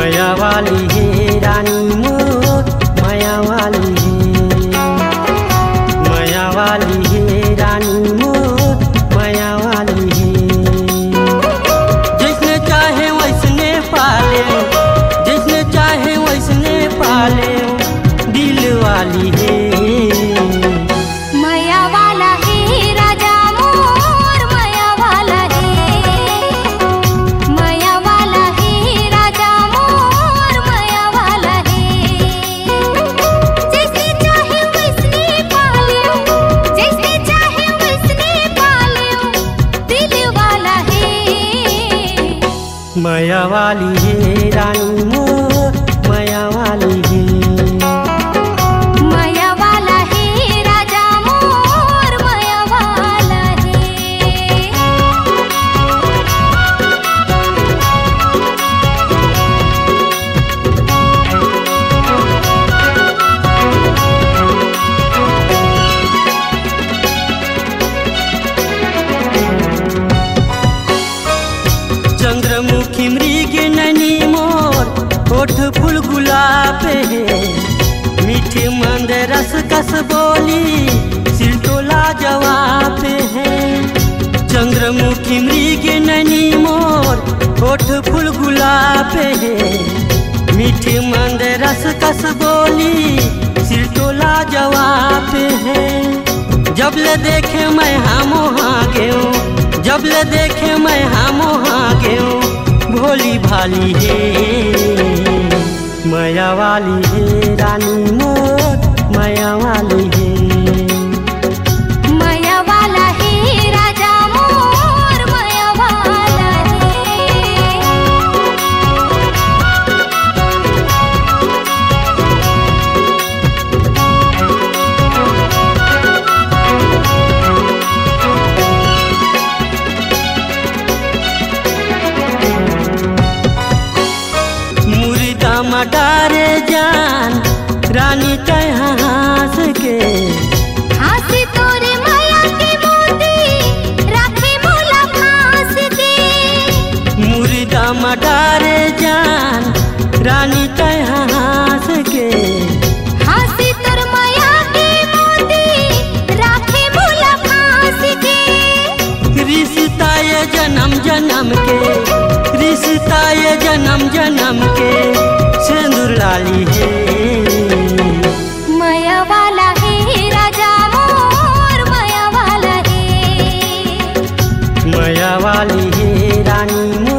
माया वाली है रानी मोर माया वाली है, माया वाली है रानी मोर माया वाली है। जिसने चाहे वैसने पाले, जिसने चाहे वैसने पाले, दिल वाली है। माया वाला है राजा मोर माया वाला है, माया वाला है राजा मोर माया वाला है। जैसे चाहे वैसने पालियो, जैसे चाहे वैसने पालियो, दिल वाला है। माया वाली है रानी मोर माया वाली है। माया वाला है राजा मोर माया वाला है। चंद्रमुखी मृग नैनी मोर होठ फूल गुलाब है, मीठे मंद रस कस बोली सिर तोला जवाब है। चंद्रमुखी मृग नैनी मोर होठ फूल गुलाब है, मीठे मंद रस कस बोली सिर तोला जवाब है। जब ले देखे मैं हामो हाँ गेऊँ, जब ले देखे मैं हामो हाँ गेऊँ, भोली भाली है। माया वाली है रानी मोर माया वाली है। माया वाला है राजा मोर माया वाला है। मुर्दा मडारे जान रानी तय हंस के, हंसी तोरे माया के मोती राखे मोला फांस के। मुर्दा मडारे जान रानी तय हंस के, हंसी तोर माया के मोती राखे मोला फांस के। रिश्ता ये जन्म जन्म के, रिश्ता ये जन्म जन्म के सिंदूर लाली है। माया वाला है राजा मोर माया वाला है। माया वाली है रानी